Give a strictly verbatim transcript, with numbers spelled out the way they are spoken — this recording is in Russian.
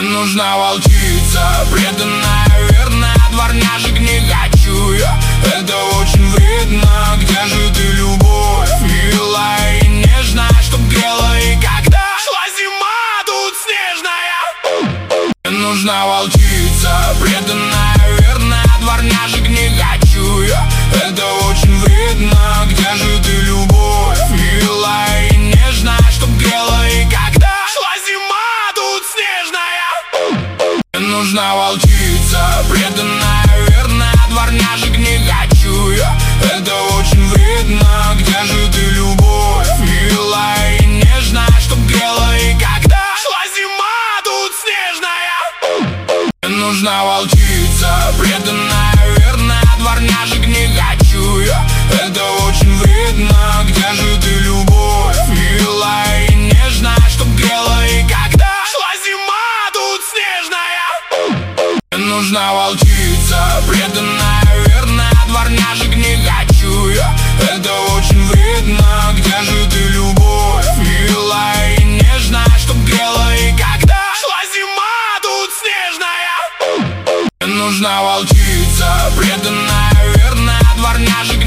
Нужна волчица, преданная, верная, дворняжек не хочу я. Это очень видно, где же ты, любовь? Милая и нежная, чтоб грела, и когда шла зима тут снежная. Нужна волчица, преданная, верная, дворняжек не хочу я. Это очень видно, где же ты, любовь? Милая и нежная, чтоб грела, и когда шла зима тут снежная. Нужна волчица, преданная, верная, дворняжек не хочу я. Это очень видно, где же ты, любовь? Милая и нежная, чтоб грела, и когда шла зима тут снежная. Нужна волчица, преданная, верная, дворняжек не хочу я. Это очень видно, где же ты, любовь? Милая и нежная, чтоб грела, и когда шла зима тут снежная. Нужна волчица, преданная, верная, дворняжек не хочу я. Это очень видно, где же ты, любовь? Милая и нежная, чтоб грела, и когда шла зима тут снежная. Нужна волчица, преданная, верная, дворняжек